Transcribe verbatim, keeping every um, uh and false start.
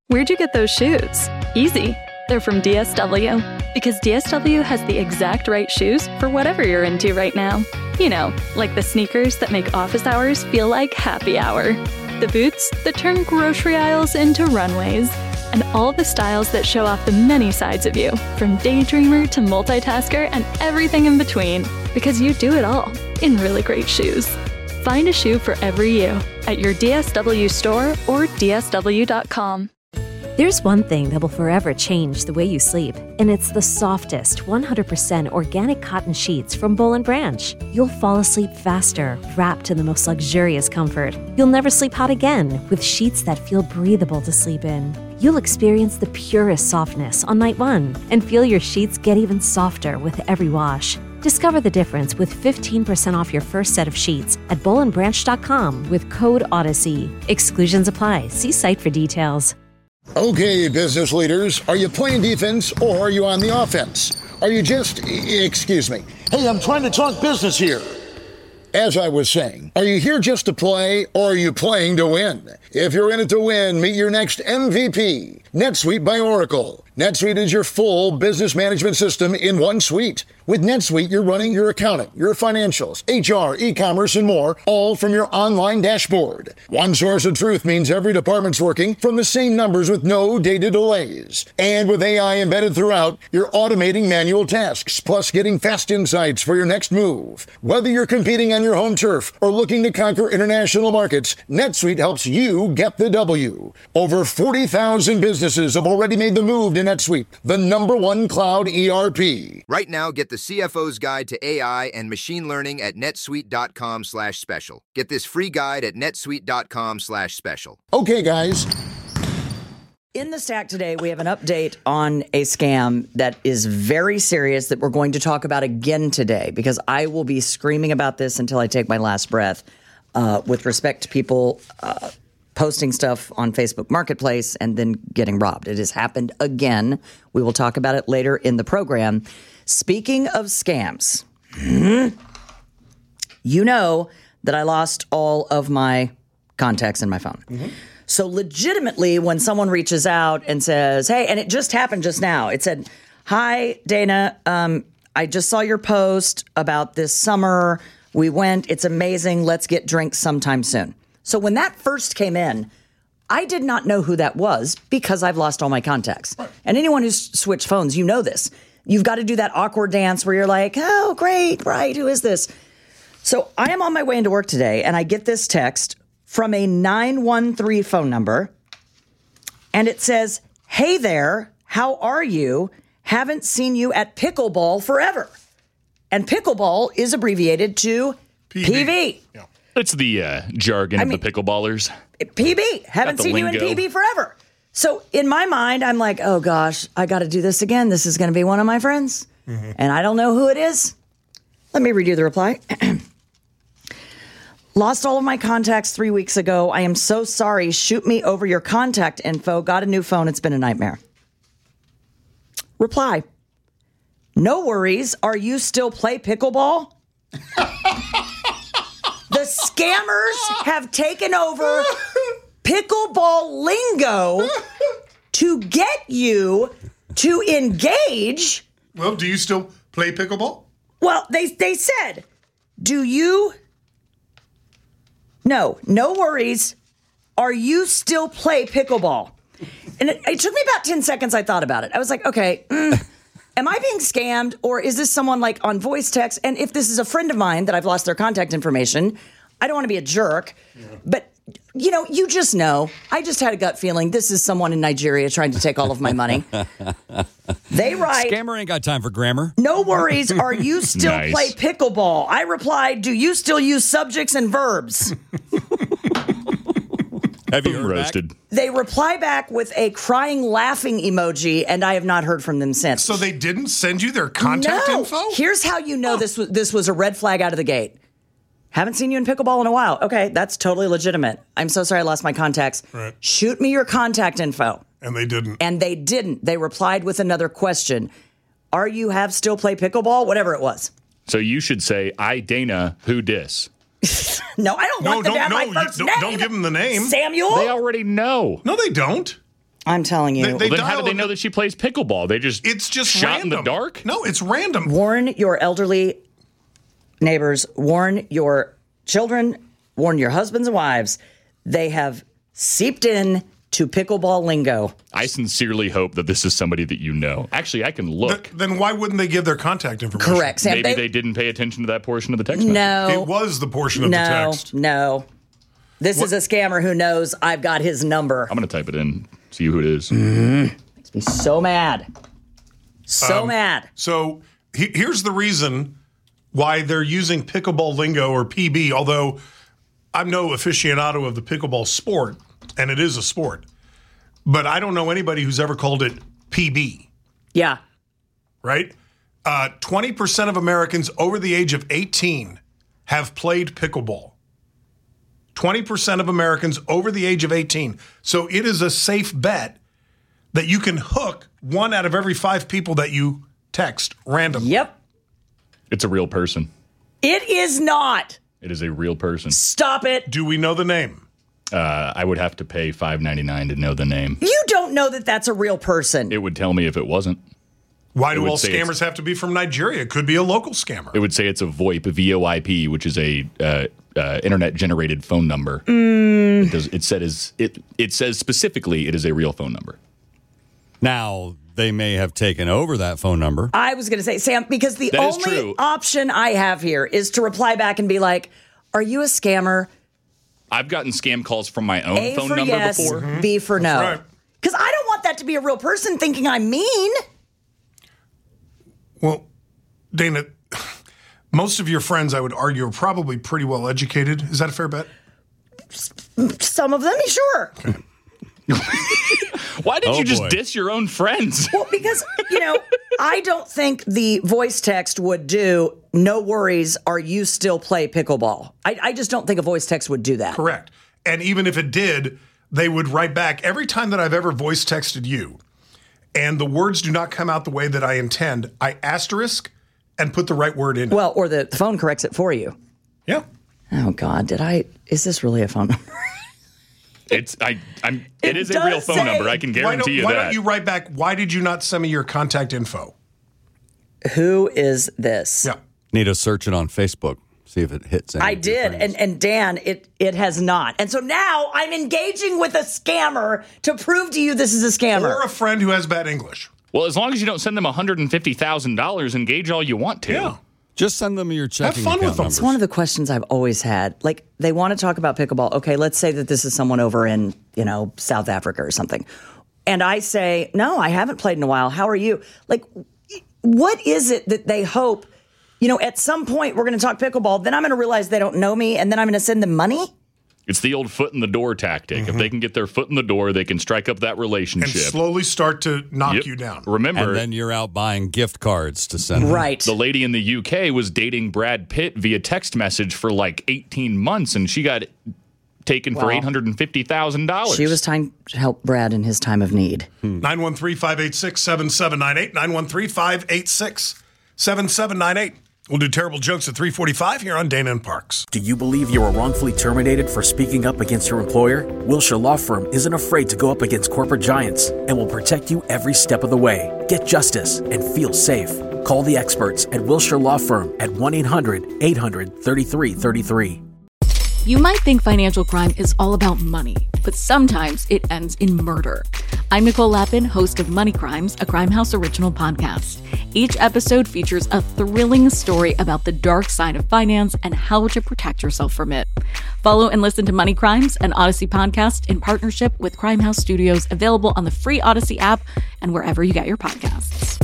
Where'd you get those shoes? Easy. They're from D S W. Because D S W has the exact right shoes for whatever you're into right now. You know, like the sneakers that make office hours feel like happy hour. The boots that turn grocery aisles into runways. And all the styles that show off the many sides of you, from daydreamer to multitasker and everything in between. Because you do it all in really great shoes. Find a shoe for every you at your D S W store or D S W dot com. There's one thing that will forever change the way you sleep, and it's the softest, one hundred percent organic cotton sheets from Boll and Branch. You'll fall asleep faster, wrapped in the most luxurious comfort. You'll never sleep hot again with sheets that feel breathable to sleep in. You'll experience the purest softness on night one and feel your sheets get even softer with every wash. Discover the difference with fifteen percent off your first set of sheets at boll and branch dot com with code Odyssey. Exclusions apply. See site for details. Okay, business leaders, are you playing defense or are you on the offense? Are you just, excuse me, hey, I'm trying to talk business here. As I was saying, are you here just to play or are you playing to win? If you're in it to win, meet your next M V P, NetSuite by Oracle. NetSuite is your full business management system in one suite. With NetSuite, you're running your accounting, your financials, H R, e-commerce, and more, all from your online dashboard. One source of truth means every department's working from the same numbers with no data delays. And with A I embedded throughout, you're automating manual tasks, plus getting fast insights for your next move. Whether you're competing on your home turf or looking to conquer international markets, NetSuite helps you get the W. Over forty thousand businesses have already made the move to NetSuite, the number one cloud E R P. Right now, get the C F O's Guide to A I and Machine Learning at netsuite.com slash special. Get this free guide at netsuite.com slash special. Okay, guys. In the stack today, we have an update on a scam that is very serious that we're going to talk about again today, because I will be screaming about this until I take my last breath uh, with respect to people uh, posting stuff on Facebook Marketplace and then getting robbed. It has happened again. We will talk about it later in the program. Speaking of scams, you know that I lost all of my contacts in my phone. Mm-hmm. So legitimately, when someone reaches out and says, hey, and it just happened just now. It said, hi, Dana, um, I just saw your post about this summer. We went. It's amazing. Let's get drinks sometime soon. So when that first came in, I did not know who that was because I've lost all my contacts. Right. And anyone who's switched phones, you know this. You've got to do that awkward dance where you're like, oh, great, right, who is this? So I am on my way into work today, and I get this text from a nine one three phone number, and it says, hey there, how are you? Haven't seen you at pickleball forever. And pickleball is abbreviated to P V. P V. Yeah. That's the uh, jargon I of mean, the pickleballers. P B. Haven't seen lingo. You in P B forever. So in my mind, I'm like, oh, gosh, I got to do this again. This is going to be one of my friends. Mm-hmm. And I don't know who it is. Let me read you the reply. Lost all of my contacts three weeks ago. I am so sorry. Shoot me over your contact info. Got a new phone. It's been a nightmare. Reply. No worries. Are you still play pickleball? The scammers have taken over pickleball lingo to get you to engage. Well, do you still play pickleball? Well, they they said, do you... No, no worries. Are you still play pickleball? And it, it took me about ten seconds. I thought about it. I was like, okay, mm, am I being scammed, or is this someone like on voice text? And if this is a friend of mine that I've lost their contact information, I don't want to be a jerk, yeah. But you know, you just know. I just had a gut feeling this is someone in Nigeria trying to take all of my money. They write, scammer ain't got time for grammar. No worries. Are you still nice. Play pickleball? I replied, do you still use subjects and verbs? Have you heard roasted? Back? They reply back with a crying, laughing emoji, and I have not heard from them since. So they didn't send you their contact no. info? Here's how you know oh. this was this was a red flag out of the gate. Haven't seen you in pickleball in a while. Okay, that's totally legitimate. I'm so sorry I lost my contacts. Right. Shoot me your contact info. And they didn't. And they didn't. They replied with another question. Are you have still play pickleball? Whatever it was. So you should say, I, Dana, who dis? No, I don't no, want them don't, to have no, my first you, name. Don't give them the name. Samuel? They already know. No, they don't. I'm telling you. They- they Well, then how do dial they it- know that she plays pickleball? They just It's just shot random. in the dark? No, it's random. Warn your elderly neighbors, warn your children, warn your husbands and wives. They have seeped in to pickleball lingo. I sincerely hope that this is somebody that you know. Actually, I can look. Th- then why wouldn't they give their contact information? Correct, Sam. Maybe They- they didn't pay attention to that portion of the text message. No. It was the portion of no, the text. no. This What- is a scammer who knows I've got his number. I'm going to type it in, see who it is. Makes me so mad. So Um, mad. So he- here's the reason why they're using pickleball lingo or P B, although I'm no aficionado of the pickleball sport, and it is a sport. But I don't know anybody who's ever called it P B, Yeah. right? Uh, twenty percent of Americans over the age of eighteen have played pickleball. twenty percent of Americans over the age of eighteen. So it is a safe bet that you can hook one out of every five people that you text randomly. Yep. It's a real person. It is not. It is a real person. Stop it. Do we know the name? Uh, I would have to pay five ninety-nine to know the name. You don't know that that's a real person. It would tell me if it wasn't. Why It do would all say scammers it's- have to be from Nigeria? It could be a local scammer. It would say it's a VoIP, V O I P, which is a uh, uh, internet-generated phone number. Mm. It, does, it says it. It says specifically it is a real phone number. Now, they may have taken over that phone number. I was going to say, Sam, because the That is only true. option I have here is to reply back and be like, are you a scammer? I've gotten scam calls from my own A phone for number yes, before. B for no. right. Because I don't want that to be a real person thinking I'm mean. Well, Dana, most of your friends, I would argue, are probably pretty well educated. Is that a fair bet? Some of them, sure. Why did Oh, you just boy. diss your own friends? Well, because, you know, I don't think the voice text would do, no worries, are you still play pickleball? I, I just don't think a voice text would do that. Correct. And even if it did, they would write back. Every time that I've ever voice texted you and the words do not come out the way that I intend, I asterisk and put the right word in. Well, or the, the phone corrects it for you. Yeah. Oh, God, did I, is this really a phone number? It's I. I'm. It It is a does real phone say- number. I can Why don't, guarantee you why that. don't you write back, why did you not send me your contact info? Who is this? Yeah. Need to search it on Facebook, see if it hits any I of your did, friends. and and Dan, it it has not, and so now I'm engaging with a scammer to prove to you this is a scammer. Or a friend who has bad English. Well, as long as you don't send them one hundred fifty thousand dollars, engage all you want to. Yeah. Just send them your checking fun account with them. numbers. It's one of the questions I've always had. Like, they want to talk about pickleball. Okay, let's say that this is someone over in, you know, South Africa or something. And I say, no, I haven't played in a while. How are you? Like, what is it that they hope, you know, at some point we're going to talk pickleball, then I'm going to realize they don't know me, and then I'm going to send them money? It's the old foot in the door tactic. Mm-hmm. If they can get their foot in the door, they can strike up that And relationship. slowly start to knock Yep. you down. Remember, And then you're out buying gift cards to send them. Right. the lady in the U K was dating Brad Pitt via text message for like eighteen months, and she got taken for Wow. eight hundred fifty thousand dollars. She was trying to help Brad in his time of need. nine one three, five eight six, seven seven nine eight. nine one three, five eight six, seven seven nine eight. We'll do terrible jokes at three forty-five here on Dana and Parks. Do you believe you were wrongfully terminated for speaking up against your employer? Wilshire Law Firm isn't afraid to go up against corporate giants and will protect you every step of the way. Get justice and feel safe. Call the experts at Wilshire Law Firm at one eight hundred, eight hundred, thirty-three thirty-three. You might think financial crime is all about money, but sometimes it ends in murder. I'm Nicole Lappin, host of Money Crimes, a Crime House original podcast. Each episode features a thrilling story about the dark side of finance and how to protect yourself from it. Follow and listen to Money Crimes, an Odyssey podcast in partnership with Crime House Studios, available on the free Odyssey app and wherever you get your podcasts.